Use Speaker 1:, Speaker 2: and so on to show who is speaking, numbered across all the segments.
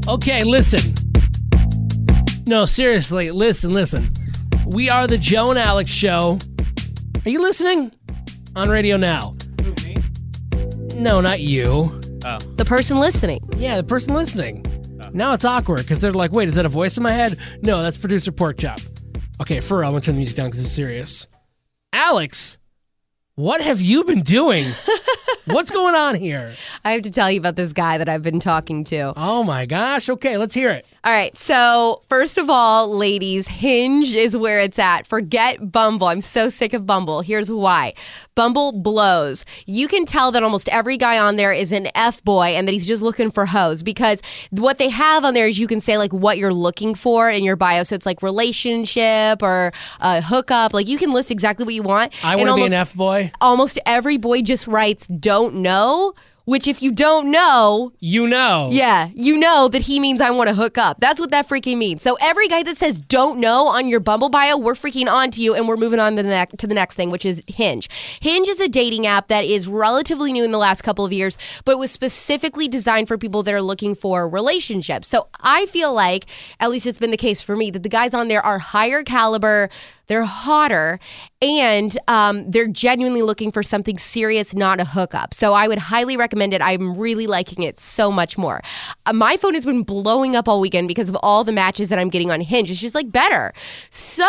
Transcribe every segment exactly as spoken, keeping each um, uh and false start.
Speaker 1: Okay, listen. No, seriously, listen, listen. We are the Joe and Alex Show. Are you listening? On Radio Now.
Speaker 2: Who, me?
Speaker 1: No, not you.
Speaker 2: Oh.
Speaker 3: The person listening.
Speaker 1: Yeah, the person listening. Oh. Now it's awkward because they're like, wait, is that a voice in my head? No, that's producer Porkchop. Okay, for real, I'm going to turn the music down because it's serious. Alex, what have you been doing? What's going on here?
Speaker 3: I have to tell you about this guy that I've been talking to.
Speaker 1: Oh my gosh. Okay, let's hear it.
Speaker 3: All right. So, first of all, ladies, Hinge is where it's at. Forget Bumble. I'm so sick of Bumble. Here's why. Bumble blows. You can tell that almost every guy on there is an F-boy and that he's just looking for hoes, because what they have on there is you can say like what you're looking for in your bio. So it's like relationship or uh, hookup. Like you can list exactly what you want.
Speaker 1: I want to be an F-boy.
Speaker 3: Almost every boy just writes don't know. Which if you don't know...
Speaker 1: You know.
Speaker 3: Yeah, you know that he means I want to hook up. That's what that freaking means. So every guy that says don't know on your Bumble bio, we're freaking on to you, and we're moving on to the, ne- to the next thing, which is Hinge. Hinge is a dating app that is relatively new in the last couple of years, but it was specifically designed for people that are looking for relationships. So I feel like, at least it's been the case for me, that the guys on there are higher caliber, they're hotter, and um, they're genuinely looking for something serious, not a hookup. So I would highly recommend it. I'm really liking it so much more. Uh, my phone has been blowing up all weekend because of all the matches that I'm getting on Hinge. It's just like better. So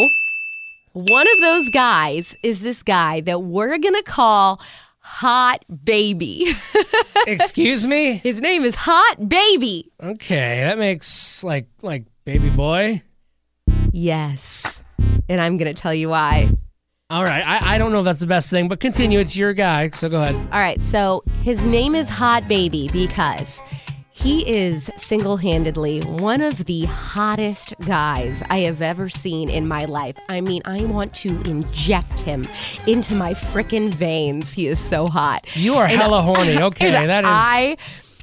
Speaker 3: one of those guys is this guy that we're going to call Hot Baby.
Speaker 1: Excuse me?
Speaker 3: His name is Hot Baby.
Speaker 1: Okay, that makes like like baby boy.
Speaker 3: Yes. And I'm going to tell you why.
Speaker 1: All right. I, I don't know if that's the best thing, but continue. It's your guy, so go ahead.
Speaker 3: All right. So his name is Hot Baby because he is single-handedly one of the hottest guys I have ever seen in my life. I mean, I want to inject him into my frickin' veins. He is so hot.
Speaker 1: You are
Speaker 3: and
Speaker 1: hella horny. Okay, that is...
Speaker 3: I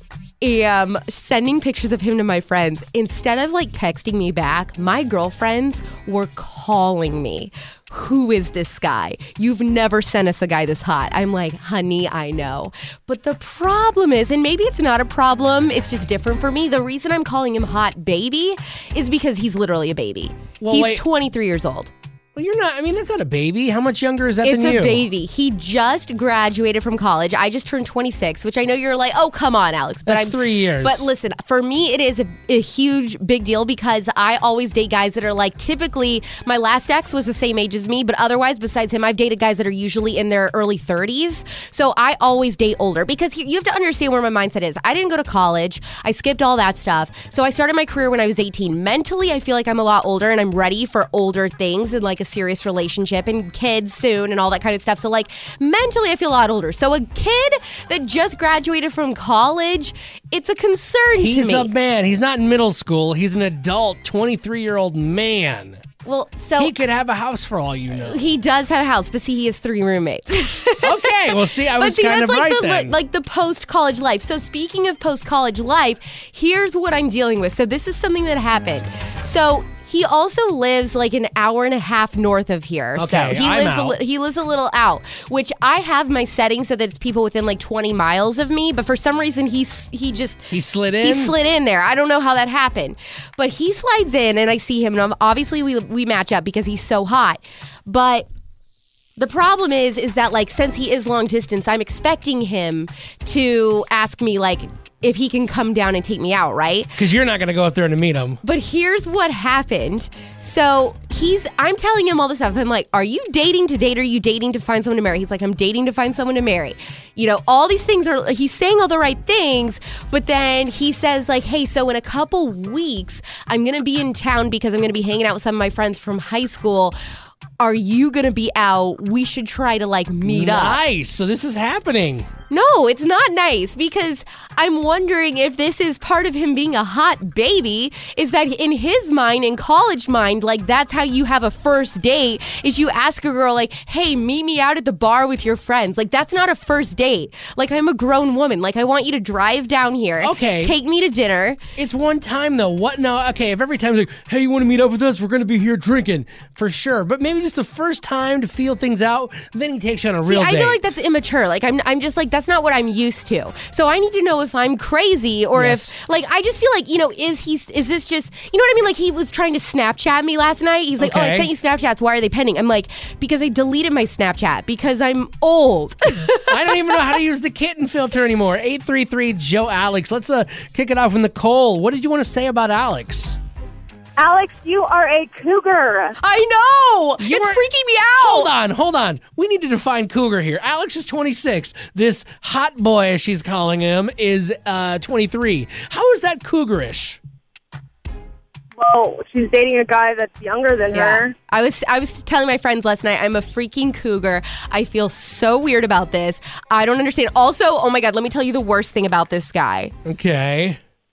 Speaker 3: am sending pictures of him to my friends. Instead of like texting me back, my girlfriends were calling me. Who is this guy? You've never sent us a guy this hot. I'm like, honey, I know. But the problem is, and maybe it's not a problem, it's just different for me. The reason I'm calling him Hot Baby is because he's literally a baby.
Speaker 1: Well,
Speaker 3: he's
Speaker 1: wait.
Speaker 3: twenty-three years old.
Speaker 1: Well, you're not, I mean, that's not a baby. How much younger is that
Speaker 3: It's
Speaker 1: than you?
Speaker 3: a baby. He just graduated from college. I just turned twenty-six, which I know you're like, oh, come on, Alex. But
Speaker 1: That's
Speaker 3: I'm,
Speaker 1: three years.
Speaker 3: But listen, for me, it is a, a huge, big deal because I always date guys that are like, typically, my last ex was the same age as me, but otherwise, besides him, I've dated guys that are usually in their early thirties. So I always date older because you have to understand where my mindset is. I didn't go to college. I skipped all that stuff. So I started my career when I was eighteen. Mentally, I feel like I'm a lot older and I'm ready for older things and like a serious relationship and kids soon and all that kind of stuff. So like mentally I feel a lot older. So a kid that just graduated from college, it's a concern
Speaker 1: He's
Speaker 3: to me.
Speaker 1: a man. He's not in middle school. He's an adult, twenty-three-year-old man.
Speaker 3: Well, so
Speaker 1: He could have a house for all you know.
Speaker 3: he does have a house, but see, he has three roommates.
Speaker 1: Okay, well, see, I
Speaker 3: But
Speaker 1: was
Speaker 3: see,
Speaker 1: kind
Speaker 3: that's
Speaker 1: of
Speaker 3: like
Speaker 1: right
Speaker 3: the
Speaker 1: then.
Speaker 3: like the post-college life. So speaking of post-college life, here's what I'm dealing with. So this is something that happened. So he also lives like an hour and a half north of here.
Speaker 1: Okay,
Speaker 3: so he
Speaker 1: I'm
Speaker 3: lives a
Speaker 1: out.
Speaker 3: li- he lives a little out, which I have my settings so that it's people within like twenty miles of me. But for some reason, he s- he just
Speaker 1: He slid in?
Speaker 3: He slid in there. I don't know how that happened, but he slides in, and I see him, and I'm, obviously we we match up because he's so hot, but. The problem is, is that like since he is long distance, I'm expecting him to ask me like if he can come down and take me out, right?
Speaker 1: Because you're not going to go up there to meet him.
Speaker 3: But here's what happened. So he's, I'm telling him all this stuff. I'm like, are you dating to date or are you dating to find someone to marry? He's like, I'm dating to find someone to marry. You know, all these things are, he's saying all the right things, but then he says like, hey, so in a couple weeks, I'm going to be in town because I'm going to be hanging out with some of my friends from high school. Are you going to be out? We should try to like meet up.
Speaker 1: Nice. So this is happening.
Speaker 3: No, it's not nice because I'm wondering if this is part of him being a hot baby, is that in his mind, in college mind, like that's how you have a first date, is you ask a girl like, hey, meet me out at the bar with your friends. Like that's not a first date. Like I'm a grown woman. Like I want you to drive down here.
Speaker 1: Okay.
Speaker 3: Take me to dinner.
Speaker 1: It's one time though. What? No. Okay. If every time's like, hey, you want to meet up with us? We're going to be here drinking for sure. But maybe just the first time to feel things out. Then he takes you on a real
Speaker 3: See, I
Speaker 1: date.
Speaker 3: feel like that's immature. Like I'm, I'm just like, that's not what I'm used to. So I need to know if I'm crazy or
Speaker 1: Yes.
Speaker 3: if, like, I just feel like, you know, is he, is this just, you know what I mean? Like, he was trying to Snapchat me last night. He's like, oh, I
Speaker 1: Okay.
Speaker 3: sent you Snapchats. Why are they pending? I'm like, because I deleted my Snapchat because I'm old.
Speaker 1: I don't even know how to use the kitten filter anymore. eight three three Joe Alex. Let's uh, kick it off with Nicole. What did you want to say about Alex?
Speaker 2: Alex, you are a cougar.
Speaker 3: I know.
Speaker 1: You
Speaker 3: it's
Speaker 1: were-
Speaker 3: freaking me out.
Speaker 1: Hold on, hold on. We need to define cougar here. Alex is twenty-six. This hot boy, as she's calling him, is uh, twenty-three. How is that cougarish?
Speaker 2: Well, she's dating a guy that's younger than
Speaker 3: Yeah.
Speaker 2: her.
Speaker 3: I was I was telling my friends last night, I'm a freaking cougar. I feel so weird about this. I don't understand. Also, oh my God, let me tell you the worst thing about this guy.
Speaker 1: Okay.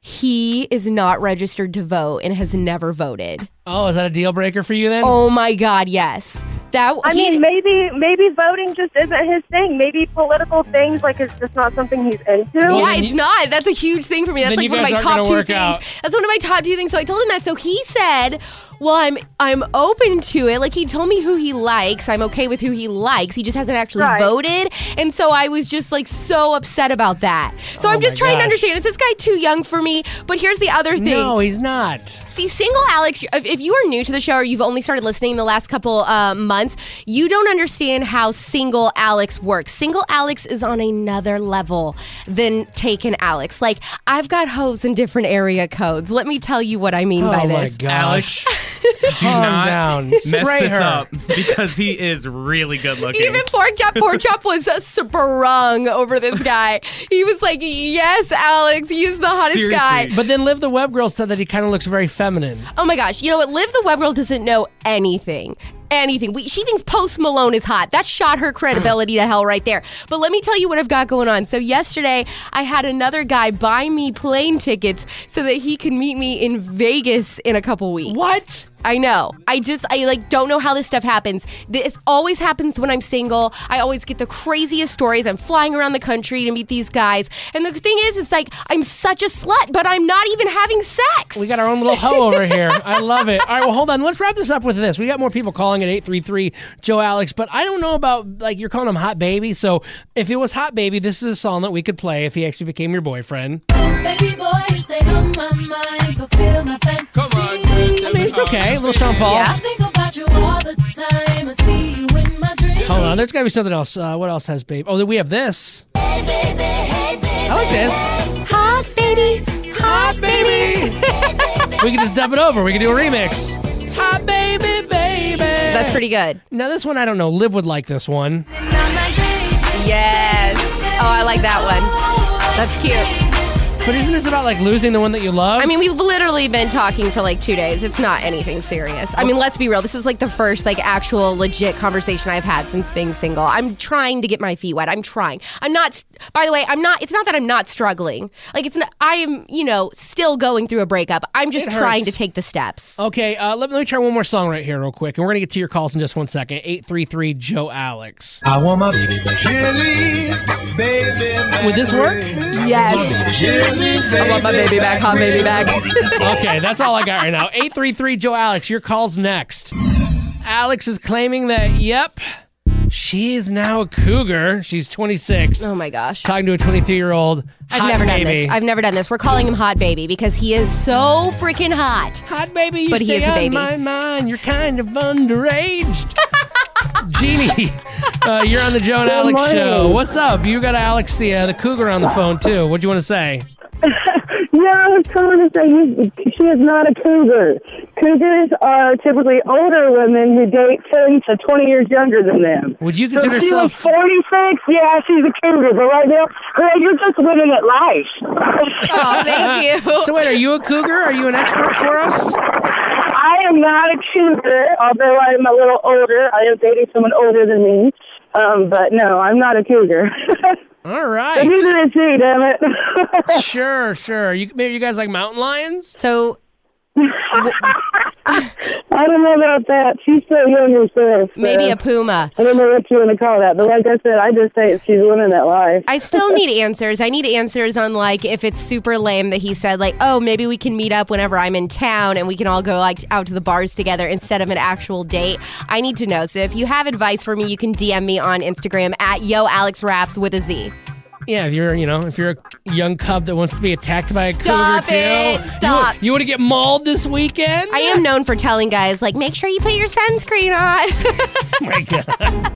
Speaker 3: He is not registered to vote and has never voted.
Speaker 1: Oh, is that a deal breaker for you then?
Speaker 3: Oh my God, yes. That
Speaker 2: I
Speaker 3: he-
Speaker 2: mean, maybe maybe voting just isn't his thing. Maybe political things like it's just not something he's into.
Speaker 1: Well,
Speaker 3: yeah,
Speaker 1: then
Speaker 3: it's
Speaker 1: you-
Speaker 3: not. That's a huge thing for me. That's
Speaker 1: then
Speaker 3: like
Speaker 1: you
Speaker 3: one of
Speaker 1: guys
Speaker 3: my
Speaker 1: aren't
Speaker 3: top
Speaker 1: gonna
Speaker 3: two
Speaker 1: work
Speaker 3: things.
Speaker 1: out.
Speaker 3: That's one of my top two things. So I told him that. So he said, "Well, I'm I'm open to it." Like he told me who he likes. I'm okay with who he likes. He just hasn't actually
Speaker 2: Right.
Speaker 3: voted, and so I was just like so upset about that. So
Speaker 1: Oh
Speaker 3: I'm just
Speaker 1: my
Speaker 3: trying to
Speaker 1: gosh.
Speaker 3: understand. Is this guy too young for me? But here's the other thing.
Speaker 1: No, he's not.
Speaker 3: See, single Alex, if if you are new to the show or you've only started listening in the last couple uh, months, you don't understand how single Alex works. Single Alex is on another level than taken Alex. Like, I've got hoes in different area codes. Let me tell you what I mean
Speaker 1: Oh
Speaker 3: by
Speaker 1: my
Speaker 3: this.
Speaker 1: gosh.
Speaker 4: Do
Speaker 1: Calm
Speaker 4: not
Speaker 1: down.
Speaker 4: mess
Speaker 1: Spray
Speaker 4: this
Speaker 1: her.
Speaker 4: up because he is really good looking.
Speaker 3: Even Pork Chop, Pork Chop was uh, sprung over this guy. He was like, yes, Alex, he's the hottest
Speaker 4: Seriously.
Speaker 3: guy.
Speaker 1: But then Liv the Web Girl said that he kind of looks very feminine.
Speaker 3: Oh my gosh, you know what? Liv the Web Girl doesn't know anything. Anything. We, she thinks Post Malone is hot. That shot her credibility to hell right there. But let me tell you what I've got going on. So yesterday, I had another guy buy me plane tickets so that he can meet me in Vegas in a couple weeks.
Speaker 1: What?
Speaker 3: I know. I just, I like don't know how this stuff happens. This always happens when I'm single. I always get the craziest stories. I'm flying around the country to meet these guys. And the thing is, it's like, I'm such a slut, but I'm not even having sex.
Speaker 1: We got our own little hoe over here. I love it. All right, well, hold on. Let's wrap this up with this. We got more people calling at eight three three Joe Alex, but I don't know about, like, you're calling him Hot Baby. So if it was Hot Baby, this is a song that we could play if he actually became your boyfriend.
Speaker 5: Baby boy, you stay on my mind, fulfill my fantasy.
Speaker 4: Come on,
Speaker 1: I mean, it's okay. A little Sean Paul.
Speaker 3: Yeah.
Speaker 5: I think about you all the time. I see you in my dreams.
Speaker 1: Hold on. There's got to be something else. Uh, what else has Babe? Oh, we have this. I like this.
Speaker 3: Hot baby, hot baby.
Speaker 1: We can just dub it over. We can do a remix. Hot Baby, baby.
Speaker 3: That's pretty good.
Speaker 1: Now, this one, I don't know. Liv would like this one.
Speaker 3: Yes. Oh, I like that one. That's cute.
Speaker 1: But isn't this about, like, losing the one that you love?
Speaker 3: I mean, we've literally been talking for like two days. It's not anything serious. I mean, let's be real. This is like the first like actual legit conversation I've had since being single. I'm trying to get my feet wet. I'm trying. I'm not, by the way, I'm not, it's not that I'm not struggling. Like, it's not, I am, you know, still going through a breakup. I'm just
Speaker 1: It
Speaker 3: trying
Speaker 1: hurts.
Speaker 3: to take the steps.
Speaker 1: Okay, uh, let, let me try one more song right here real quick, and we're going to get to your calls in just one second. eight three three Joe Alex.
Speaker 6: I want my baby back. Chili, baby back.
Speaker 1: Would this work?
Speaker 3: Yes.
Speaker 6: Chili,
Speaker 3: I want my baby back, hot baby back.
Speaker 1: Okay, that's all I got right now. eight three three Joe Alex, your call's next. Alex is claiming that, yep, she is now a cougar. She's twenty-six.
Speaker 3: Oh my gosh.
Speaker 1: Talking to a twenty-three-year-old
Speaker 3: I've
Speaker 1: hot
Speaker 3: never done
Speaker 1: baby.
Speaker 3: this. I've never done this. We're calling him Hot Baby because he is so freaking hot.
Speaker 1: Hot baby, you
Speaker 3: But he
Speaker 1: stay
Speaker 3: is a
Speaker 1: on
Speaker 3: baby.
Speaker 1: my mind. You're kind of underaged. Jeannie, uh, you're on the Joe and Alex
Speaker 2: morning.
Speaker 1: show. What's up? You got Alex, the, uh, the cougar, on the phone, too. What do you want to say?
Speaker 2: Yeah, I was trying to say you, she is not a cougar. Cougars are typically older women who date thirty to twenty years younger than them.
Speaker 1: Would you
Speaker 2: So
Speaker 1: consider
Speaker 2: if she was
Speaker 1: yourself...
Speaker 2: forty-six, yeah, she's a cougar. But right now, girl, you're just winning at life.
Speaker 3: Oh, thank you.
Speaker 1: So wait, are you a cougar? Are you an expert for us?
Speaker 2: I am not a cougar, although I am a little older. I am dating someone older than me. Um, but no, I'm not a cougar.
Speaker 1: All
Speaker 2: But
Speaker 1: right.
Speaker 2: neither is he, damn it.
Speaker 1: Sure, sure. You, maybe you guys like mountain lions?
Speaker 3: So
Speaker 2: I don't know about that. She's so young herself. so
Speaker 3: maybe a puma.
Speaker 2: I don't know what you want to call that. But like I said, I just say she's winning that life.
Speaker 3: I still need answers. I need answers on like if it's super lame that he said like, oh, maybe we can meet up whenever I'm in town and we can all go like out to the bars together instead of an actual date. I need to know. So if you have advice for me, you can D M me on Instagram at Yo Alex Raps with a Z.
Speaker 1: Yeah, if you're, you know, if you're a young cub that wants to be attacked by a
Speaker 3: Stop
Speaker 1: cougar
Speaker 3: it.
Speaker 1: too.
Speaker 3: Stop.
Speaker 1: You, you want to get mauled this weekend?
Speaker 3: I am known for telling guys, like, make sure you put your sunscreen on.
Speaker 1: Oh my God.